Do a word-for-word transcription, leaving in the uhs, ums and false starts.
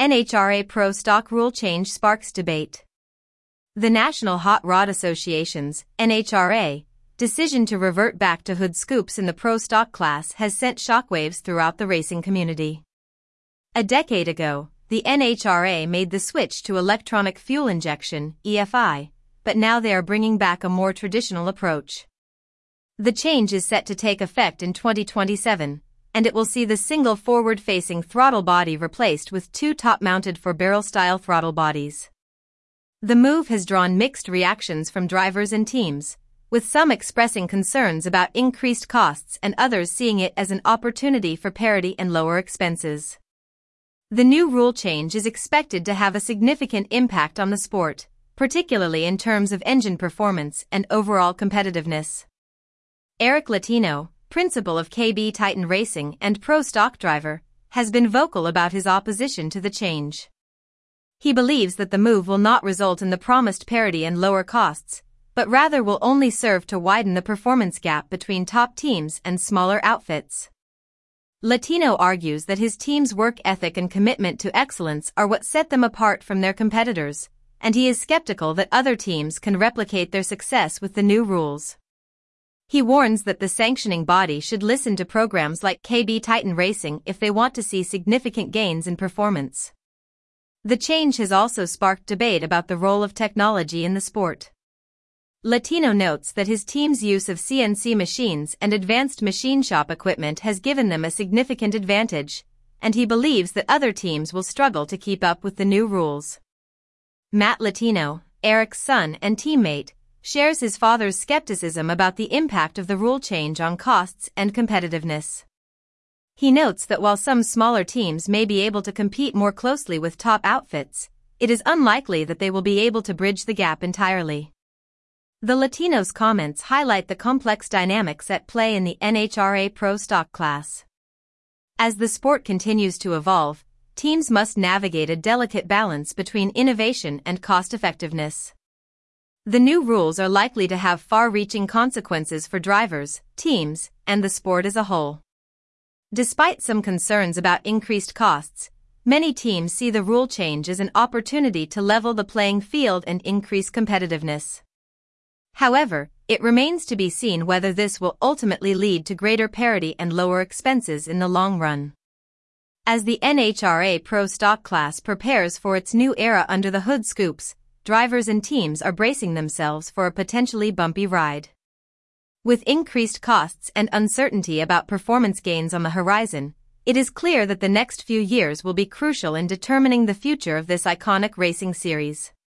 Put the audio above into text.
N H R A Pro Stock rule change sparks debate. The National Hot Rod Association's, N H R A, decision to revert back to hood scoops in the Pro Stock class has sent shockwaves throughout the racing community. A decade ago, the N H R A made the switch to electronic fuel injection, E F I, but now they are bringing back a more traditional approach. The change is set to take effect in twenty twenty-seven, and it will see the single forward-facing throttle body replaced with two top-mounted four-barrel-style throttle bodies. The move has drawn mixed reactions from drivers and teams, with some expressing concerns about increased costs and others seeing it as an opportunity for parity and lower expenses. The new rule change is expected to have a significant impact on the sport, particularly in terms of engine performance and overall competitiveness. Eric Latino, principal of K B Titan Racing and pro stock driver, has been vocal about his opposition to the change. He believes that the move will not result in the promised parity and lower costs, but rather will only serve to widen the performance gap between top teams and smaller outfits. Latino argues that his team's work ethic and commitment to excellence are what set them apart from their competitors, and he is skeptical that other teams can replicate their success with the new rules. He warns that the sanctioning body should listen to programs like K B Titan Racing if they want to see significant gains in performance. The change has also sparked debate about the role of technology in the sport. Latino notes that his team's use of C N C machines and advanced machine shop equipment has given them a significant advantage, and he believes that other teams will struggle to keep up with the new rules. Matt Latino, Eric's son and teammate, shares his father's skepticism about the impact of the rule change on costs and competitiveness. He notes that while some smaller teams may be able to compete more closely with top outfits, it is unlikely that they will be able to bridge the gap entirely. The Latino's comments highlight the complex dynamics at play in the N H R A Pro Stock class. As the sport continues to evolve, teams must navigate a delicate balance between innovation and cost-effectiveness. The new rules are likely to have far-reaching consequences for drivers, teams, and the sport as a whole. Despite some concerns about increased costs, many teams see the rule change as an opportunity to level the playing field and increase competitiveness. However, it remains to be seen whether this will ultimately lead to greater parity and lower expenses in the long run. As the N H R A Pro Stock class prepares for its new era under the hood scoops, drivers and teams are bracing themselves for a potentially bumpy ride. With increased costs and uncertainty about performance gains on the horizon, it is clear that the next few years will be crucial in determining the future of this iconic racing series.